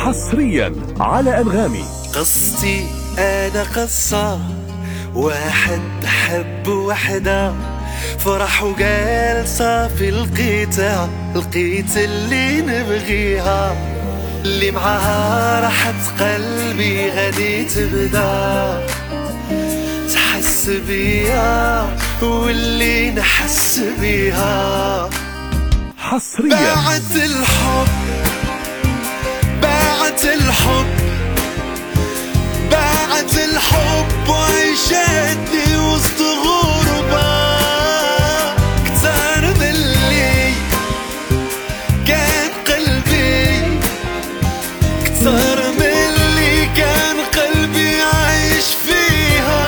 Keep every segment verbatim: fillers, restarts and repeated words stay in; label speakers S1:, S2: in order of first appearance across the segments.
S1: حصريا على أنغامي.
S2: قصتي أنا قصة واحد حب وحدة، فرح وقال صافي لقيتها، لقيت اللي نبغيها، اللي معاها راحت قلبي غادي تبدا تحس بيها واللي نحس بيها.
S1: حصريا
S2: باعت الحب باعت الحب باعت الحب وعيشتني وسط غربة، كتر من اللي كان قلبي، كتر من اللي كان قلبي عايش فيها.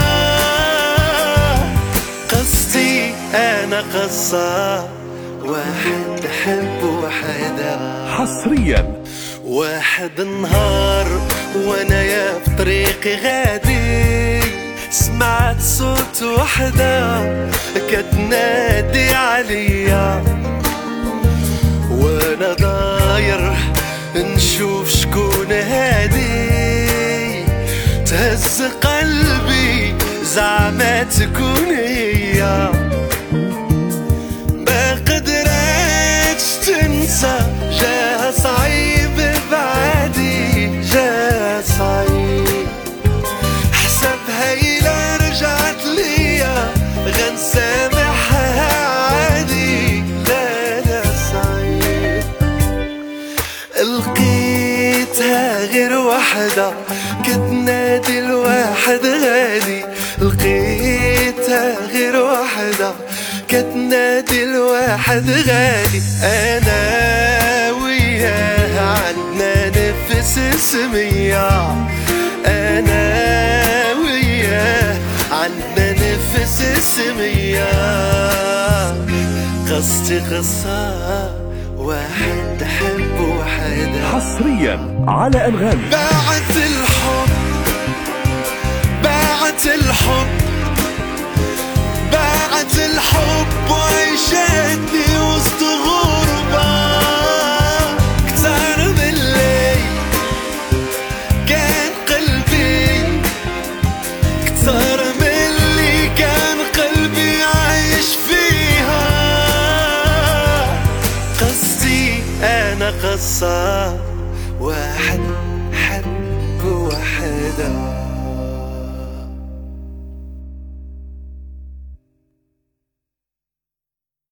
S2: قصتي أنا قصة واحد حب وحدة.
S1: حصريا
S2: واحد نهار وانا يا في طريقي غادي، سمعت صوت وحدة كتنادي عليا، وانا داير نشوف شكون هادي، تهز قلبي زعما تكون هي، ما قدرتش تنسى جاها صعيب بعدي، جاها صعيب حسبها إلا رجعت ليا غنسامحها عادي، لا لا صعيب. لقيتها غير وحدة كتنادي الواحد غادي، لقيتها غير وحدة كتنادي الواحد غادي، انا وياها عندنا نفس سمية، انا وياها عندنا نفس سمية. قصتي قصة واحد حب وحدة.
S1: حصريا على أنغامي.
S2: باعت الحب باعت الحب باعت الحب وعيشتني وسط غربة، كتر من اللي كان قلبي، كتر من اللي كان قلبي عايش فيها. قصتي أنا قصة واحد حب وحدة.